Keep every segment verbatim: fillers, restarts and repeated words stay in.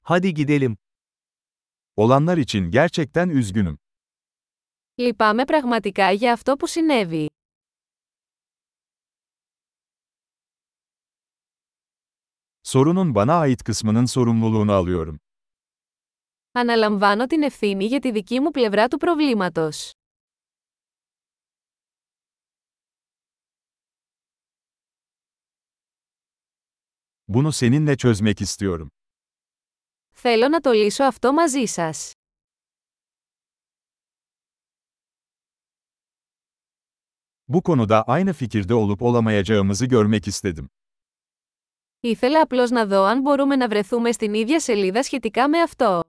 Hadi gidelim. Olanlar için gerçekten üzgünüm. Λυπάμαι πραγματικά για αυτό που συνέβη. Sorunun bana ait kısmının sorumluluğunu alıyorum. Αναλαμβάνω την ευθύνη για τη δική μου πλευρά του προβλήματος. Bunu seninle çözmek istiyorum. Θέλω να το λύσω αυτό μαζί σας. Bu konuda aynı fikirde olup olamayacağımızı görmek istedim. Ήθελα απλώς να δω αν μπορούμε να βρεθούμε στην ίδια σελίδα σχετικά με αυτό.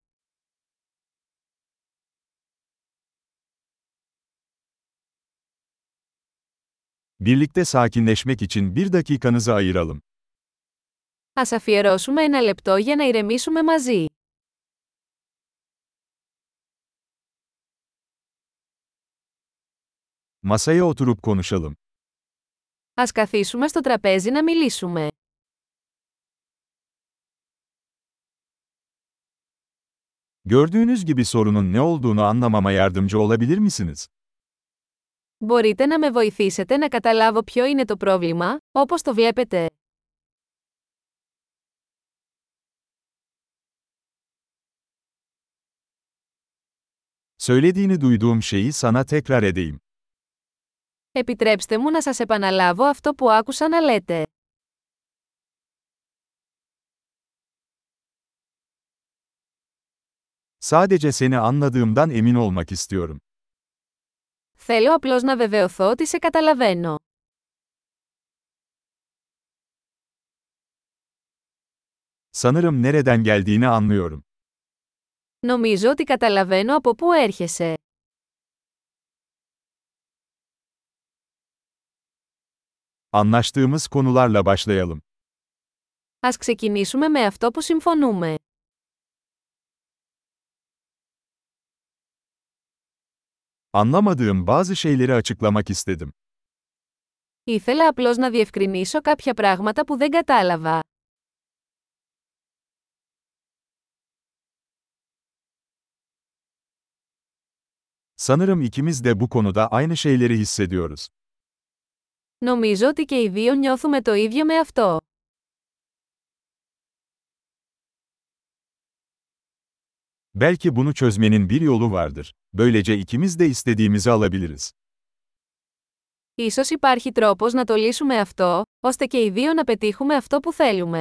Birlikte sakinleşmek için bir dakikanızı ayıralım. Ας αφιερώσουμε ένα λεπτό για να ηρεμήσουμε μαζί. Masaya oturup konuşalım. Ας καθίσουμε στο τραπέζι να μιλήσουμε. Gördüğünüz gibi sorunun ne olduğunu anlamama yardımcı olabilir misiniz? Μπορείτε να με βοηθήσετε να καταλάβω ποιο είναι το πρόβλημα, όπως το βλέπετε. Söylediğini duyduğum şeyi sana tekrar edeyim. Επιτρέψτε μου να σας επαναλάβω αυτό που άκουσα να λέτε. Sadece seni anladığımdan emin olmak istiyorum. Θέλω απλώς να βεβαιωθώ ότι σε καταλαβαίνω. Sanırım nereden geldiğini anlıyorum. Νομίζω ότι καταλαβαίνω από πού έρχεσαι. Anlaştığımız konularla başlayalım. Ας ξεκινήσουμε με αυτό που συμφωνούμε. Anlamadığım bazı şeyleri açıklamak istedim. Ήθελα απλώς να διευκρινίσω κάποια πράγματα που δεν κατάλαβα. Sanırım ikimiz de bu konuda aynı şeyleri hissediyoruz. Νομίζω ότι και οι δύο νιώθουμε το ίδιο με αυτό. Belki bunu çözmenin bir yolu vardır. Böylece ikimiz de istediğimizi alabiliriz. Ίσως υπάρχει τρόπος να το λύσουμε αυτό, ώστε και οι δύο να πετύχουμε αυτό που θέλουμε.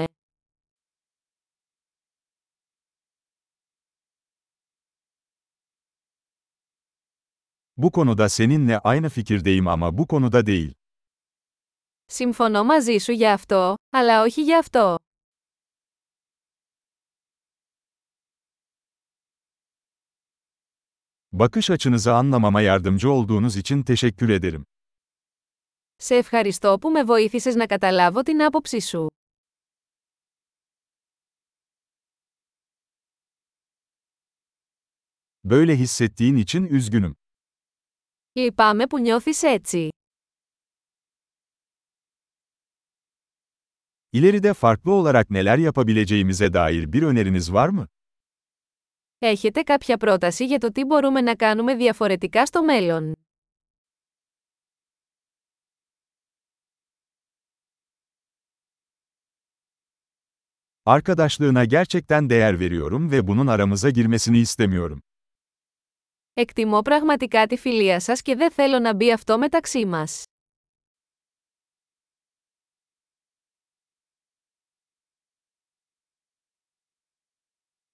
Bu konuda seninle aynı fikirdeyim ama bu konuda değil. Συμφωνώ μαζί σου για αυτό, αλλά όχι για αυτό. Bakış açınızı anlamama yardımcı olduğunuz için teşekkür ederim. Σε ευχαριστώ που με βοήθησες να καταλάβω την άποψή σου. Böyle hissettiğin için üzgünüm. Λυπάμαι που νιώθεις έτσι. İleride farklı olarak neler yapabileceğimize dair bir öneriniz var mı? Έχετε κάποια πρόταση για το τι μπορούμε να κάνουμε διαφορετικά στο μέλλον? Arkadaşlığına gerçekten değer veriyorum ve bunun aramıza girmesini istemiyorum. Εκτιμώ πραγματικά τη φιλία σας και δεν θέλω να μπει αυτό μεταξύ μας.